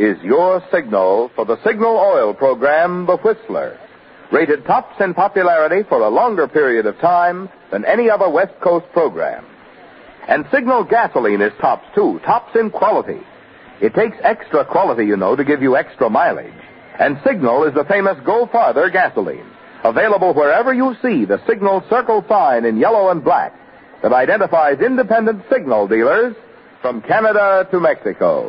is your signal for the Signal Oil program, The Whistler. Rated tops in popularity for a longer period of time than any other West Coast program. And Signal gasoline is tops, too. Tops in quality. It takes extra quality, to give you extra mileage. And Signal is the famous Go Farther gasoline. Available wherever you see the Signal circle sign in yellow and black that identifies independent Signal dealers from Canada to Mexico.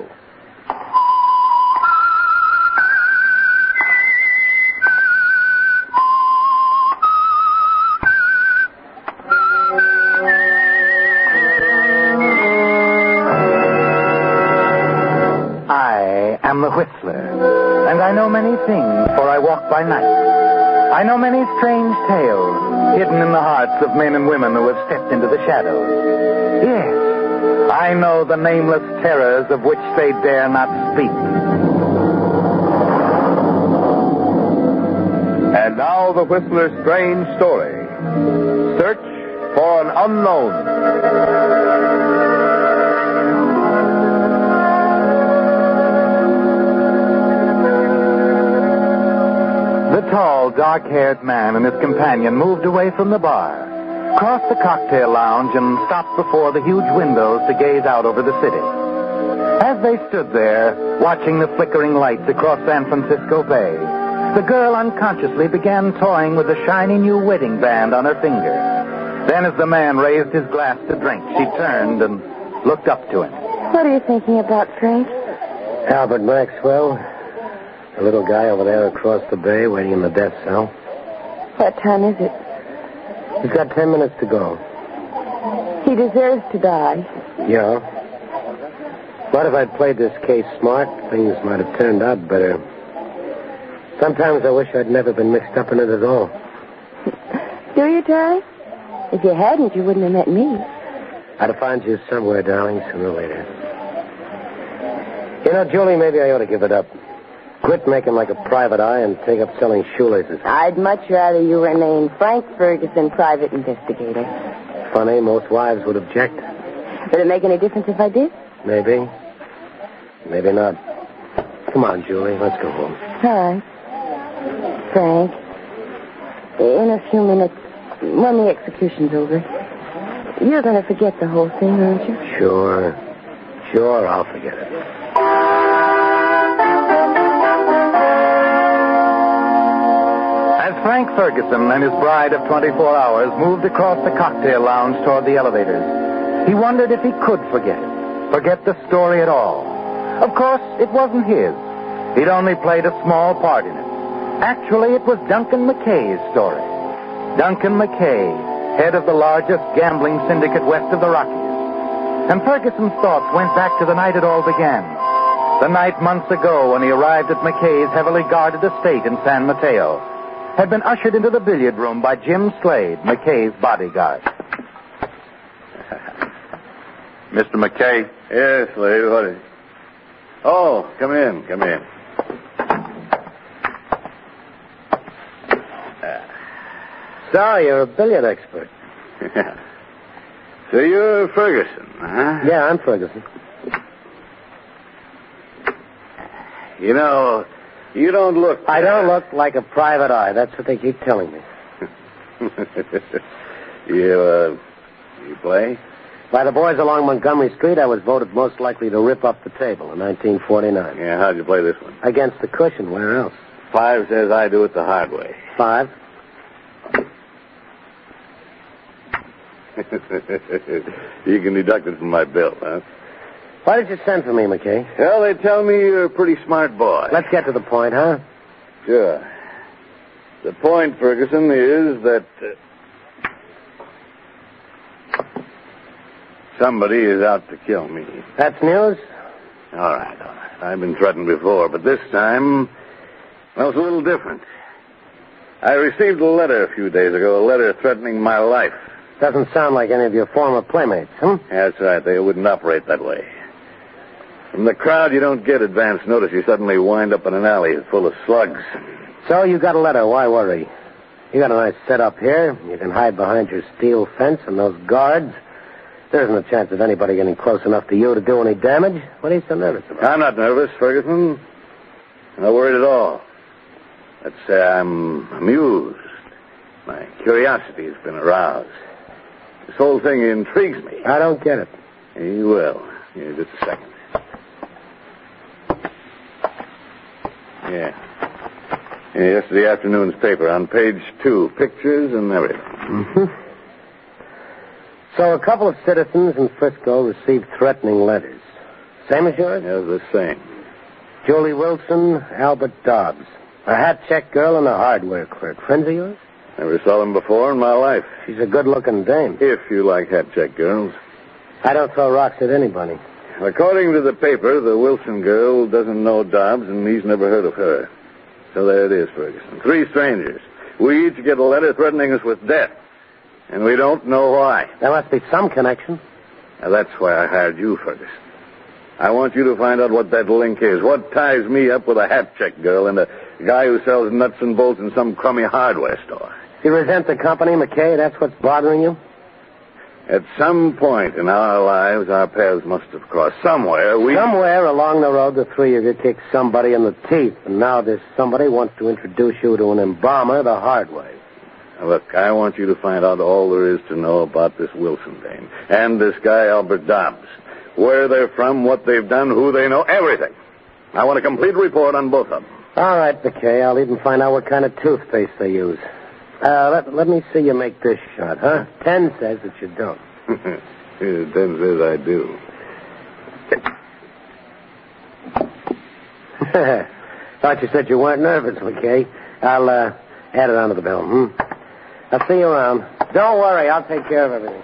I am the Whistler, and I know many things, for I walk by night. I know many strange tales hidden in the hearts of men and women who have stepped into the shadows. Yes, I know the nameless terrors of which they dare not speak. And now the Whistler's strange story. Search for an unknown. The tall, dark-haired man and his companion moved away from the bar, crossed the cocktail lounge, and stopped before the huge windows to gaze out over the city. As they stood there, watching the flickering lights across San Francisco Bay, the girl unconsciously began toying with a shiny new wedding band on her finger. Then, as the man raised his glass to drink, she turned and looked up to him. What are you thinking about, Frank? Albert Maxwell. The little guy over there across the bay waiting in the death cell. What time is it? He's got 10 minutes to go. He deserves to die. Yeah. What if I'd played this case smart? Things might have turned out better. Sometimes I wish I'd never been mixed up in it at all. Do you, Charlie? If you hadn't, you wouldn't have met me. I'd have found you somewhere, darling, sooner or later. Julie, maybe I ought to give it up. Quit making like a private eye and take up selling shoelaces. I'd much rather you remain Frank Ferguson, private investigator. Funny, most wives would object. Would it make any difference if I did? Maybe. Maybe not. Come on, Julie, let's go home. All right. Frank, in a few minutes, when the execution's over, you're going to forget the whole thing, aren't you? Sure, I'll forget it. Frank Ferguson and his bride of 24 hours moved across the cocktail lounge toward the elevators. He wondered if he could forget the story at all. Of course, it wasn't his. He'd only played a small part in it. Actually, it was Duncan McKay's story. Duncan McKay, head of the largest gambling syndicate west of the Rockies. And Ferguson's thoughts went back to the night it all began. The night months ago when he arrived at McKay's heavily guarded estate in San Mateo. Had been ushered into the billiard room by Jim Slade, McKay's bodyguard. Mr. McKay? Yes, Slade, what is it? Oh, come in. So, you're a billiard expert. So you're Ferguson, huh? Yeah, I'm Ferguson. You don't look... I don't look like a private eye. That's what they keep telling me. You play? By the boys along Montgomery Street, I was voted most likely to rip up the table in 1949. Yeah, how'd you play this one? Against the cushion. Where else? 5 says I do it the hard way. 5? You can deduct it from my bill, huh? Why did you send for me, McKay? Well, they tell me you're a pretty smart boy. Let's get to the point, huh? Sure. The point, Ferguson, is that somebody is out to kill me. That's news? All right. I've been threatened before, but this time, well, it's a little different. I received a letter a few days ago, a letter threatening my life. Doesn't sound like any of your former playmates, huh? That's right. They wouldn't operate that way. From the crowd, you don't get advance notice. You suddenly wind up in an alley full of slugs. So you got a letter. Why worry? You got a nice setup here. You can hide behind your steel fence and those guards. There isn't a chance of anybody getting close enough to you to do any damage. What are you so nervous about? I'm not nervous, Ferguson. I'm not worried at all. Let's say I'm amused. My curiosity has been aroused. This whole thing intrigues me. I don't get it. You will. Here, just a second. Yeah. Yesterday afternoon's paper on page 2. Pictures and everything. Mm-hmm. So a couple of citizens in Frisco received threatening letters. Same as yours? Yeah, the same. Julie Wilson, Albert Dobbs. A hat-check girl and a hardware clerk. Friends of yours? Never saw them before in my life. She's a good-looking dame. If you like hat-check girls. I don't throw rocks at anybody. According to the paper, the Wilson girl doesn't know Dobbs, and he's never heard of her. So there it is, Ferguson. 3 strangers. We each get a letter threatening us with death. And we don't know why. There must be some connection. Now, that's why I hired you, Ferguson. I want you to find out what that link is. What ties me up with a hat-check girl and a guy who sells nuts and bolts in some crummy hardware store. You resent the company, McKay? That's what's bothering you? At some point in our lives, our paths must have crossed. Somewhere along the road, the 3 of you kicked somebody in the teeth, and now this somebody wants to introduce you to an embalmer the hard way. Now, look, I want you to find out all there is to know about this Wilson dame and this guy, Albert Dobbs. Where they're from, what they've done, who they know, everything. I want a complete report on both of them. All right, McKay. I'll even find out what kind of toothpaste they use. Let me see you make this shot, huh? 10 says that you don't. 10 says I do. Thought you said you weren't nervous, McKay. I'll add it onto the bill, I'll see you around. Don't worry, I'll take care of everything.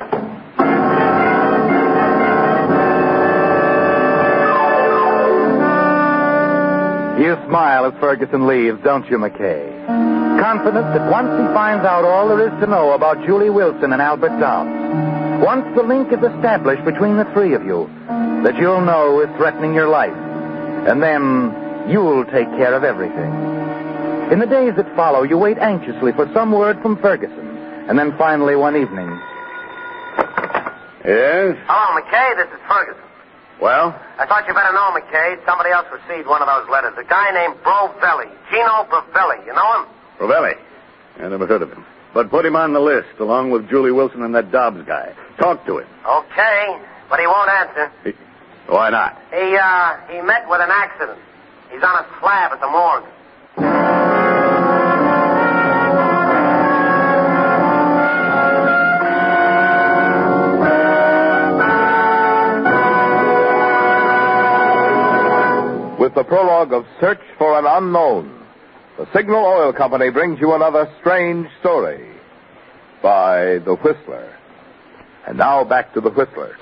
You smile as Ferguson leaves, don't you, McKay? Confident that once he finds out all there is to know about Julie Wilson and Albert Dobbs, once the link is established between the 3 of you, that you'll know is threatening your life, and then you'll take care of everything. In the days that follow, you wait anxiously for some word from Ferguson, and then finally one evening... Yes? Hello, McKay. This is Ferguson. Well? I thought you better know, McKay. Somebody else received one of those letters. A guy named Brovelli. Gino Brovelli. You know him? Brovelli? I never heard of him. But put him on the list, along with Julie Wilson and that Dobbs guy. Talk to him. Okay, but he won't answer. Why not? He met with an accident. He's on a slab at the morgue. With the prologue of Search for an Unknown, the Signal Oil Company brings you another strange story by The Whistler. And now back to The Whistler.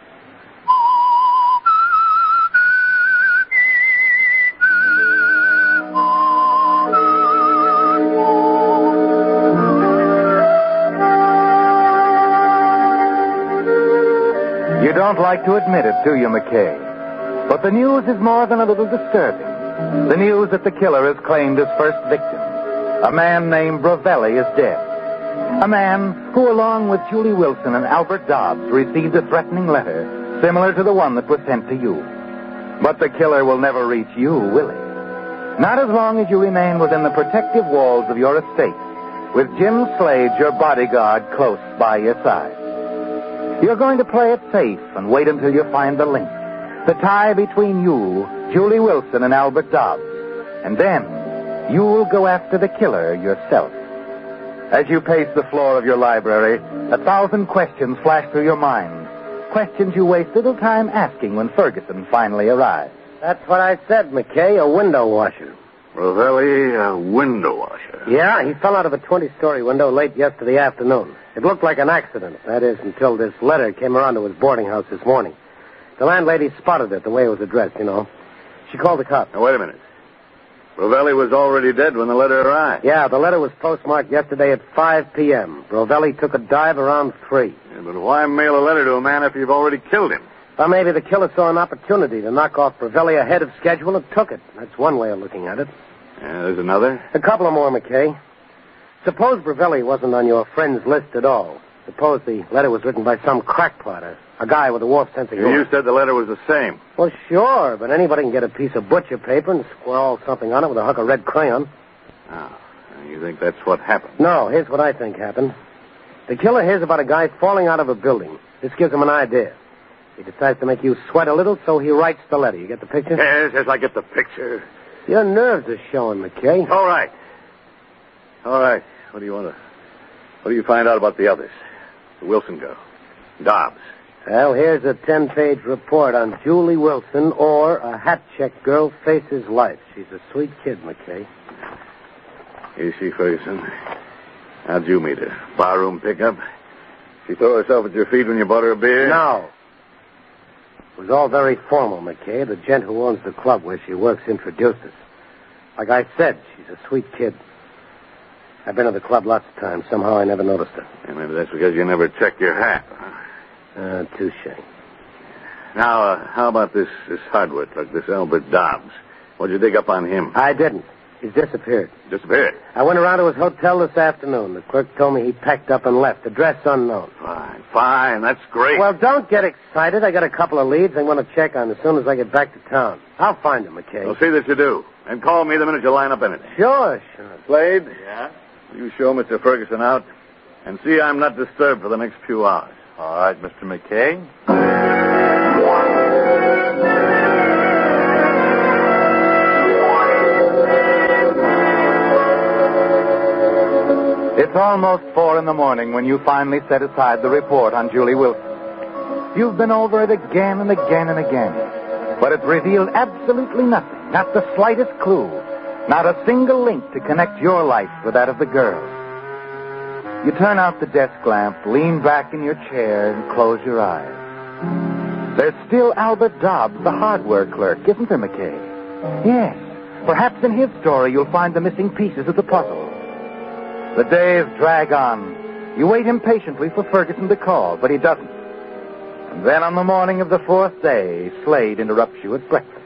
You don't like to admit it, do you, McKay? But the news is more than a little disturbing. The news that the killer has claimed his first victim. A man named Brovelli is dead. A man who, along with Julie Wilson and Albert Dobbs, received a threatening letter similar to the one that was sent to you. But the killer will never reach you, will he? Not as long as you remain within the protective walls of your estate, with Jim Slade, your bodyguard, close by your side. You're going to play it safe and wait until you find the link. The tie between you, Julie Wilson, and Albert Dobbs. And then you'll go after the killer yourself. As you pace the floor of your library, 1,000 questions flash through your mind. Questions you waste little time asking when Ferguson finally arrives. That's what I said, McKay, a window washer. Brovelli, a window washer. Yeah, he fell out of a 20-story window late yesterday afternoon. It looked like an accident. That is, until this letter came around to his boarding house this morning. The landlady spotted it the way it was addressed, you know. She called the cops. Now, wait a minute. Brovelli was already dead when the letter arrived. Yeah, the letter was postmarked yesterday at 5 p.m. Brovelli took a dive around 3. Yeah, but why mail a letter to a man after you've already killed him? Well, maybe the killer saw an opportunity to knock off Brovelli ahead of schedule and took it. That's one way of looking at it. Yeah, there's another? A couple of more, McKay. Suppose Brovelli wasn't on your friend's list at all. Suppose the letter was written by some crackpot, a guy with a warped sense of humor. You said the letter was the same. Well, sure, but anybody can get a piece of butcher paper and scrawl something on it with a hunk of red crayon. Oh, you think that's what happened? No, here's what I think happened. The killer hears about a guy falling out of a building. This gives him an idea. He decides to make you sweat a little, so he writes the letter. You get the picture? Yes, I get the picture. Your nerves are showing, McKay. All right. What do you find out about the others? The Wilson girl. Dobbs. Well, here's a 10-page report on Julie Wilson, or a hat-check girl faces life. She's a sweet kid, McKay. Is she, Ferguson? How'd you meet her? Barroom pickup? She throw herself at your feet when you bought her a beer? No. It was all very formal, McKay. The gent who owns the club where she works introduced us. Like I said, she's a sweet kid. I've been to the club lots of times. Somehow I never noticed her. Yeah, maybe that's because you never checked your hat. Touche. Now, how about this hardware clerk, this Albert Dobbs? What'd you dig up on him? I didn't. He's disappeared. Disappeared? I went around to his hotel this afternoon. The clerk told me he packed up and left. Address unknown. Fine. That's great. Well, don't get excited. I got a couple of leads I'm going to check on as soon as I get back to town. I'll find him, McKay. Well, see that you do. And call me the minute you line up anything. Sure. Slade? Yeah? You show Mr. Ferguson out and see I'm not disturbed for the next few hours. All right, Mr. McKay. It's almost 4 a.m. when you finally set aside the report on Julie Wilson. You've been over it again and again and again, but it's revealed absolutely nothing, not the slightest clue, not a single link to connect your life with that of the girl. You turn out the desk lamp, lean back in your chair, and close your eyes. There's still Albert Dobbs, the hardware clerk, isn't there, McKay? Yes. Perhaps in his story you'll find the missing pieces of the puzzle. The days drag on. You wait impatiently for Ferguson to call, but he doesn't. And then on the morning of the 4th day, Slade interrupts you at breakfast.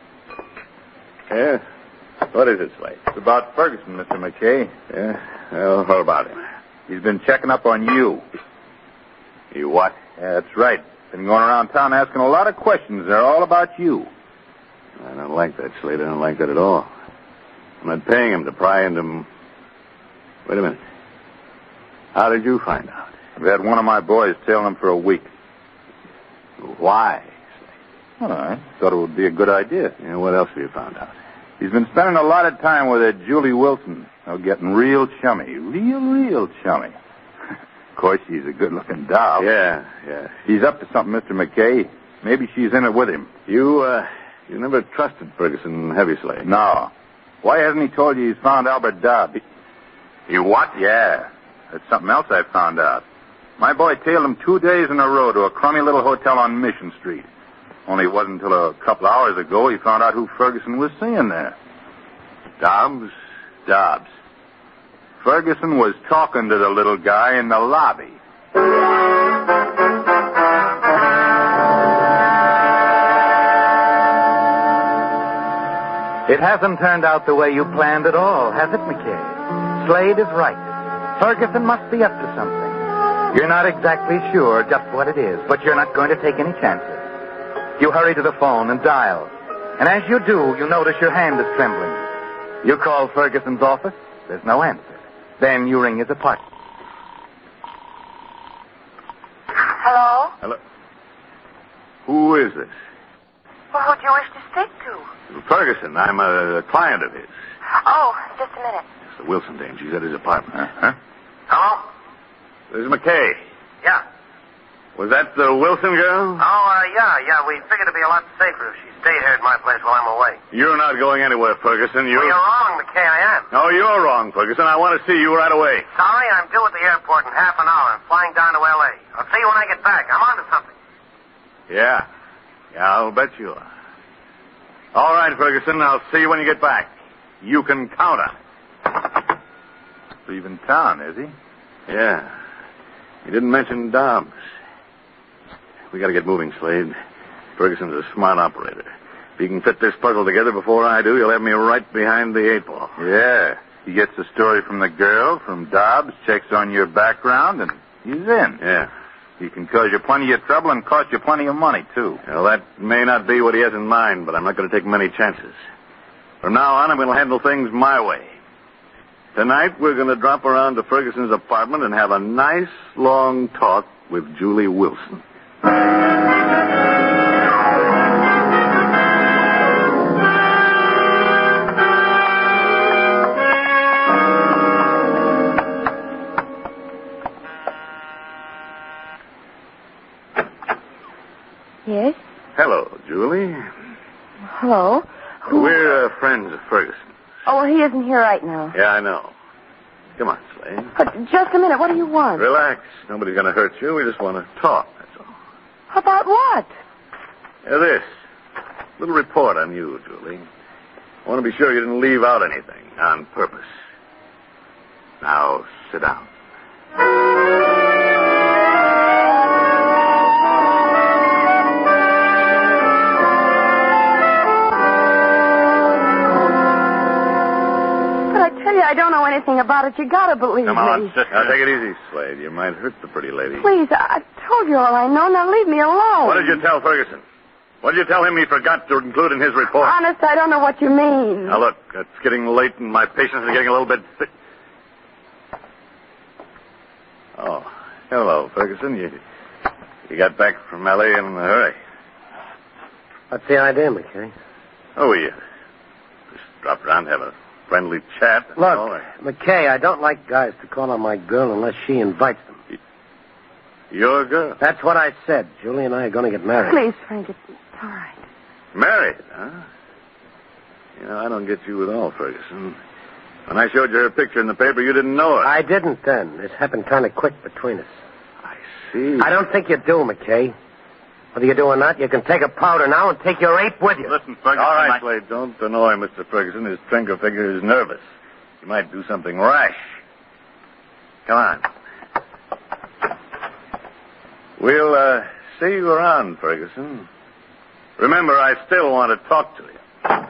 Yeah? What is it, Slade? It's about Ferguson, Mr. McKay. Yeah? Well, what about him? He's been checking up on you. You what? Yeah, that's right. Been going around town asking a lot of questions. They're all about you. I don't like that, Slade. I don't like that at all. I'm not paying him to pry into... Wait a minute. How did you find out? I've had one of my boys tailing him for a week. Why? Well, I thought it would be a good idea. Yeah, what else have you found out? He's been spending a lot of time with that Julie Wilson. Getting real chummy. Real chummy. Of course, she's a good-looking doll. Yeah. He's up to something, Mr. McKay. Maybe she's in it with him. You never trusted Ferguson, have you, Slade? No. Why hasn't he told you he's found Albert Dobbs? You what? Yeah. That's something else I found out. My boy tailed him 2 days in a row to a crummy little hotel on Mission Street. Only it wasn't until a couple hours ago he found out who Ferguson was seeing there. Dobbs? Ferguson was talking to the little guy in the lobby. It hasn't turned out the way you planned at all, has it, McKay? Slade is right. Ferguson must be up to something. You're not exactly sure just what it is, but you're not going to take any chances. You hurry to the phone and dial. And as you do, you notice your hand is trembling. You call Ferguson's office. There's no answer. Then you ring his apartment. Hello? Who is this? Well, who do you wish to speak to? Ferguson. I'm a client of his. Oh, just a minute. It's the Wilson dame. She's at his apartment. Huh? Hello? This is McKay. Yeah. Was that the Wilson girl? Yeah. We figured it'd be a lot safer if she stayed here at my place while I'm away. You're not going anywhere, Ferguson. Well, you're wrong, McKay. I am. No, you're wrong, Ferguson. I want to see you right away. Sorry, I'm due at the airport in half an hour. I'm flying down to L.A. I'll see you when I get back. I'm on to something. Yeah, I'll bet you are. All right, Ferguson. I'll see you when you get back. You can count on it. Leaving town, is he? Yeah. He didn't mention Dobbs. We got to get moving, Slade. Ferguson's a smart operator. If he can fit this puzzle together before I do, he'll have me right behind the 8 ball. Yeah. He gets the story from the girl, from Dobbs, checks on your background, and He's in. Yeah. He can cause you plenty of trouble and cost you plenty of money, too. Well, that may not be what he has in mind, but I'm not going to take many chances. From now on, I'm going to handle things my way. Tonight, we're going to drop around to Ferguson's apartment and have a nice, long talk with Julie Wilson. Yes? Hello, Julie. Hello? Who? We're friends of Ferguson. Oh, well, he isn't here right now. Yeah, I know. Come on, Slade. Just a minute. What do you want? Relax. Nobody's going to hurt you. We just want to talk, that's all. About what? This. Little report on you, Julie. I want to be sure you didn't leave out anything on purpose. Now, sit down. I don't know anything about it. You gotta believe Come on, me. sister. Now, take it easy, Slade. You might hurt the pretty lady. Please, I told you all I know. Now leave me alone. What did you tell Ferguson? What did you tell him he forgot to include in his report? Honest, I don't know what you mean. Now, look, it's getting late and my patients are getting a little bit sick. Oh, hello, Ferguson. You got back from L.A. in a hurry. What's the idea, McKay? Oh, you just dropped around to have a friendly chat. Look, McKay, I don't like guys to call on my girl unless she invites them. Your girl? That's what I said. Julie and I are going to get married. Please, Frank, it's all right. Married, huh? You know, I don't get you at all, Ferguson. When I showed you her picture in the paper, you didn't know her. I didn't then. This happened kind of quick between us. I see. I don't think you do, McKay. Whether you do or not, you can take a powder now and take your ape with you. Listen, Ferguson. All right, Slade, don't annoy Mr. Ferguson. His Trinker figure is nervous. He might do something rash. Come on. We'll see you around, Ferguson. Remember, I still want to talk to you.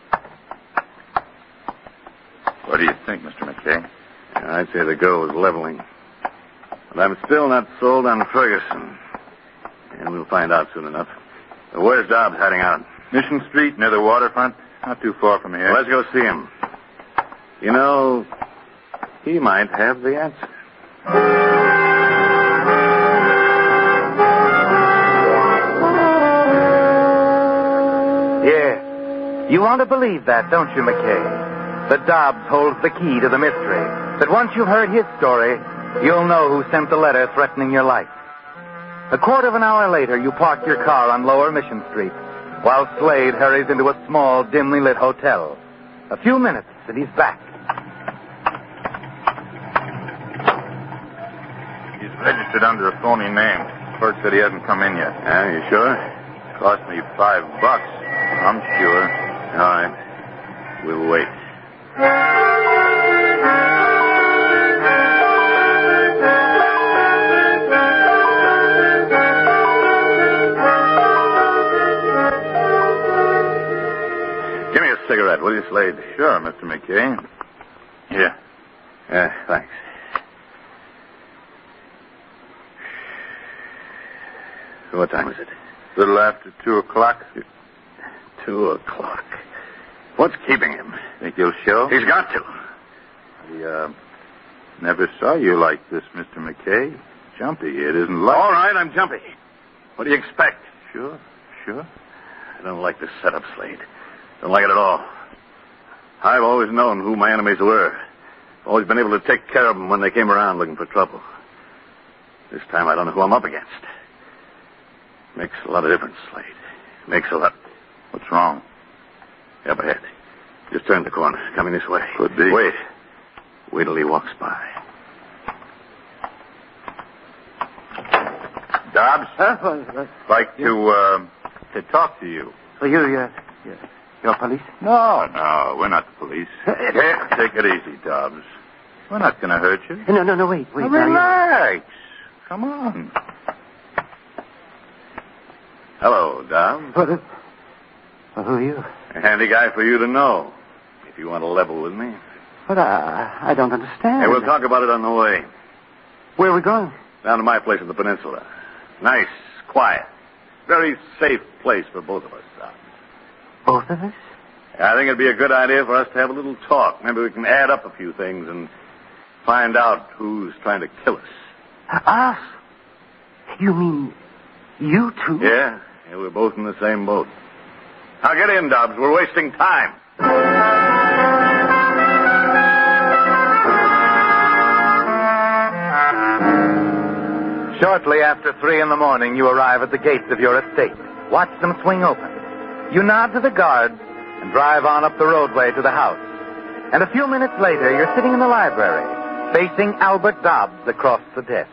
What do you think, Mr. McKay? I'd say the girl was leveling. But I'm still not sold on Ferguson. And we'll find out soon enough. Where's Dobbs heading out? Mission Street, near the waterfront. Not too far from here. Well, let's go see him. You know, he might have the answer. Yeah. You want to believe that, don't you, McKay? That Dobbs holds the key to the mystery. That once you've heard his story, you'll know who sent the letter threatening your life. A quarter of an hour later, you park your car on Lower Mission Street, while Slade hurries into a small, dimly lit hotel. A few minutes, and he's back. He's registered under a phony name. Clerk said he hasn't come in yet. Yeah, you sure? Cost me $5. I'm sure. All right. We'll wait. Give me a cigarette, will you, Slade? Sure, Mr. McKay. Here. Thanks. What time is it? A little after 2 o'clock. 2 o'clock. What's keeping him? Think he'll show? He's got to. I never saw you like this, Mr. McKay. Jumpy. It isn't like... All right, I'm jumpy. What do you expect? Sure. I don't like this setup, Slade. Don't like it at all. I've always known who my enemies were. Always been able to take care of them when they came around looking for trouble. This time I don't know who I'm up against. Makes a lot of difference, Slade. Makes a lot. What's wrong? Up ahead. Just turn the corner. Coming this way. Could be. Wait. Wait till he walks by. Dobbs? Like to talk to you. You're police? No, we're not the police. Take it easy, Dobbs. We're not going to hurt you. No, wait. Now, relax. Come on. Hello, Dobbs. Who are you? A handy guy for you to know, if you want to level with me. But I don't understand. Hey, we'll talk about it on the way. Where are we going? Down to my place in the peninsula. Nice, quiet, very safe place for both of us, Dobbs. Both of us? I think it'd be a good idea for us to have a little talk. Maybe we can add up a few things and find out who's trying to kill us. Us? You mean you two? Yeah, we're both in the same boat. Now get in, Dobbs. We're wasting time. Shortly after 3 in the morning, you arrive at the gates of your estate. Watch them swing open. You nod to the guards and drive on up the roadway to the house. And a few minutes later, you're sitting in the library, facing Albert Dobbs across the desk.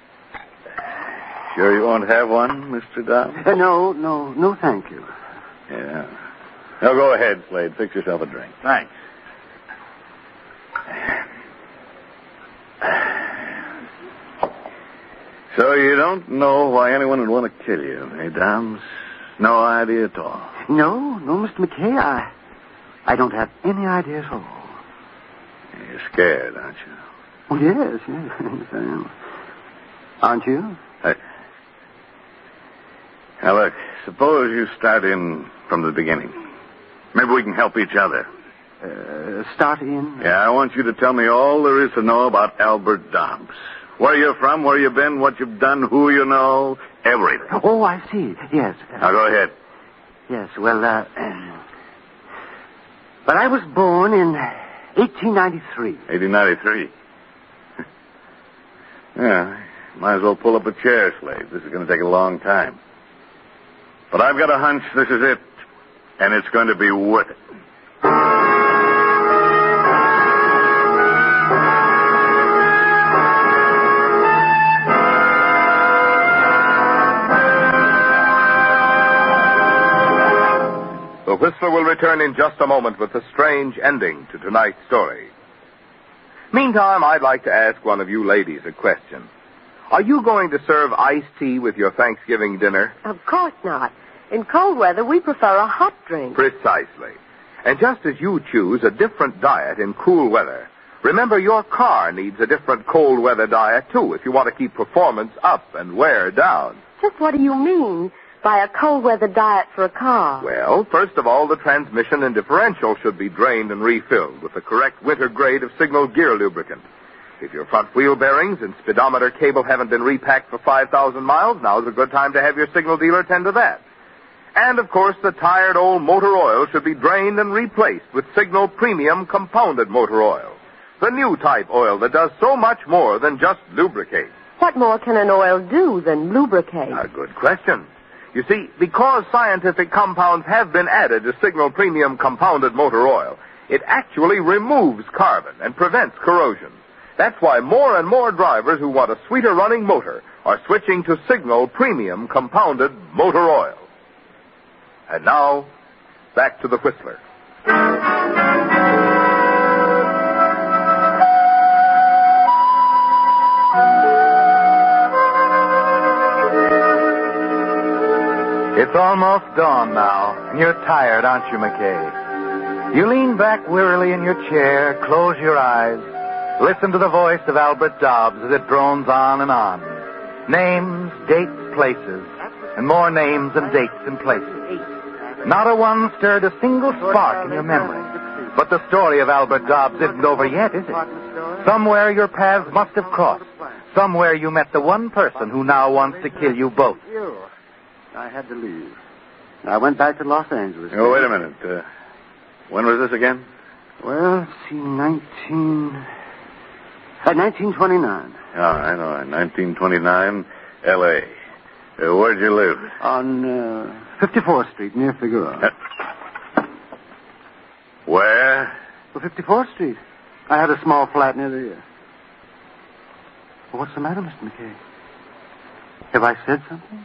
Sure you won't have one, Mr. Dobbs? No, thank you. Yeah. Now go ahead, Slade. Fix yourself a drink. Thanks. So you don't know why anyone would want to kill you, eh, Dobbs? No idea at all. No, Mr. McKay, I don't have any idea at all. You're scared, aren't you? Oh, yes, I am. Aren't you? Now, look, suppose you start in from the beginning. Maybe we can help each other. Start in? Yeah, I want you to tell me all there is to know about Albert Dobbs. Where you're from, where you've been, what you've done, who you know, everything. Oh, I see. Yes. Now, go ahead. Yes, well, but I was born in 1893. 1893. Yeah, might as well pull up a chair, Slade. This is going to take a long time. But I've got a hunch this is it, and it's going to be worth it. The Whistler will return in just a moment with a strange ending to tonight's story. Meantime, I'd like to ask one of you ladies a question. Are you going to serve iced tea with your Thanksgiving dinner? Of course not. In cold weather, we prefer a hot drink. Precisely. And just as you choose a different diet in cool weather, remember your car needs a different cold weather diet, too, if you want to keep performance up and wear down. Just what do you mean by a cold weather diet for a car? Well, first of all, the transmission and differential should be drained and refilled with the correct winter grade of Signal gear lubricant. If your front wheel bearings and speedometer cable haven't been repacked for 5,000 miles, now's a good time to have your Signal dealer tend to that. And, of course, the tired old motor oil should be drained and replaced with Signal Premium Compounded Motor Oil, the new type oil that does so much more than just lubricate. What more can an oil do than lubricate? A good question. You see, because scientific compounds have been added to Signal Premium Compounded Motor Oil, it actually removes carbon and prevents corrosion. That's why more and more drivers who want a sweeter running motor are switching to Signal Premium Compounded Motor Oil. And now, back to the Whistler. It's almost dawn now, and you're tired, aren't you, McKay? You lean back wearily in your chair, close your eyes, listen to the voice of Albert Dobbs as it drones on and on. Names, dates, places, and more names and dates and places. Not a one stirred a single spark in your memory. But the story of Albert Dobbs isn't over yet, is it? Somewhere your paths must have crossed. Somewhere you met the one person who now wants to kill you both. I had to leave. I went back to Los Angeles. Oh, wait a minute. When was this again? Well, let's see, 1929. All right. 1929, L.A. Where'd you live? On 54th Street, near Figueroa. Where? Well, 54th Street. I had a small flat near the... Well, what's the matter, Mr. McKay? Have I said something?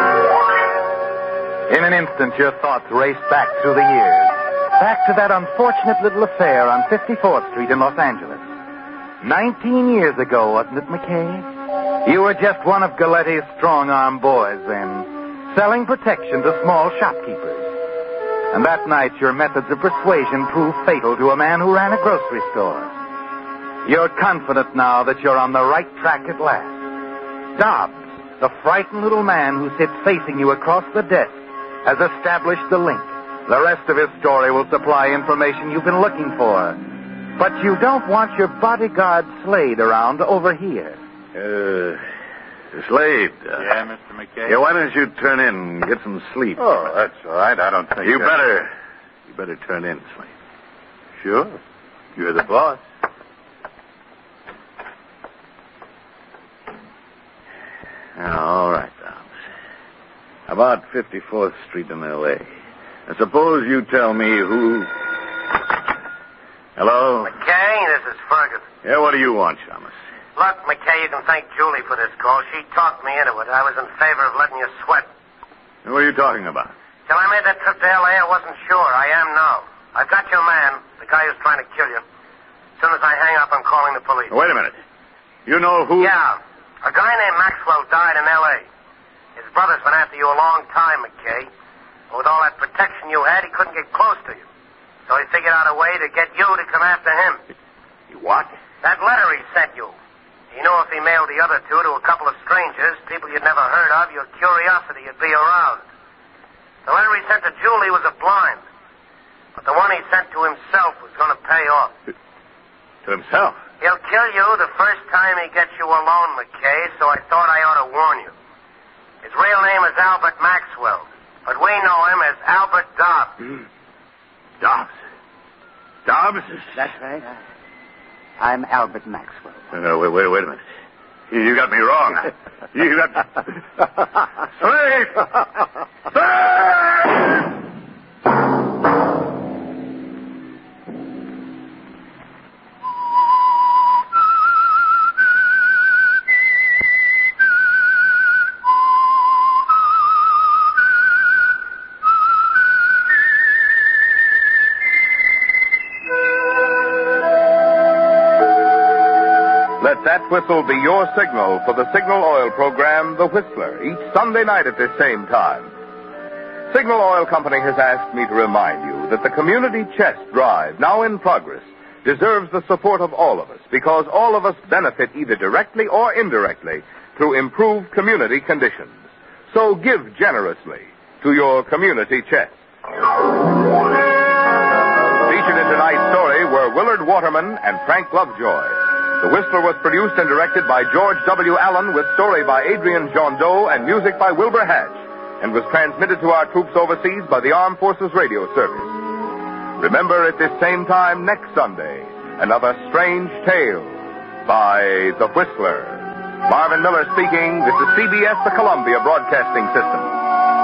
In an instant, your thoughts race back through the years. Back to that unfortunate little affair on 54th Street in Los Angeles. 19 years ago, wasn't it, McKay? You were just one of Galetti's strong-arm boys then, selling protection to small shopkeepers. And that night, your methods of persuasion proved fatal to a man who ran a grocery store. You're confident now that you're on the right track at last. Dobbs, the frightened little man who sits facing you across the desk, has established the link. The rest of his story will supply information you've been looking for. But you don't want your bodyguard Slade around over here. Slade. Yeah, Mr. McKay? Yeah, why don't you turn in and get some sleep? Oh, that's all right. I don't think... You better turn in, Slade. Sure. You're the boss. All right, Dobbs. About 54th Street in L.A. Now, suppose you tell me who... Hello? McKay, this is Ferguson. Yeah, what do you want, Shamus? Look, McKay, you can thank Julie for this call. She talked me into it. I was in favor of letting you sweat. What are you talking about? Till I made that trip to L.A., I wasn't sure. I am now. I've got your man, the guy who's trying to kill you. As soon as I hang up, I'm calling the police. Wait a minute. You know who... Yeah. A guy named Maxwell died in L.A. His brother's been after you a long time, McKay. But with all that protection you had, he couldn't get close to you. So he figured out a way to get you to come after him. What? That letter he sent you. He knew if he mailed the other two to a couple of strangers, people you'd never heard of, your curiosity would be aroused. The letter he sent to Julie was a blind. But the one he sent to himself was going to pay off. To himself? He'll kill you the first time he gets you alone, McKay, so I thought I ought to warn you. His real name is Albert Maxwell, but we know him as Albert Dobbs. Dobbs? Dobbs? That's right. I'm Albert Maxwell. Wait a minute. You got me wrong. You got... Slade! Slade! Let that whistle be your signal for the Signal Oil program, The Whistler, each Sunday night at this same time. Signal Oil Company has asked me to remind you that the Community Chest Drive, now in progress, deserves the support of all of us because all of us benefit either directly or indirectly through improved community conditions. So give generously to your community chest. Featured in tonight's story were Willard Waterman and Frank Lovejoy. The Whistler was produced and directed by George W. Allen with story by Adrian Jondeau and music by Wilbur Hatch and was transmitted to our troops overseas by the Armed Forces Radio Service. Remember at this same time next Sunday, another strange tale by The Whistler. Marvin Miller speaking. This is CBS, the Columbia Broadcasting System.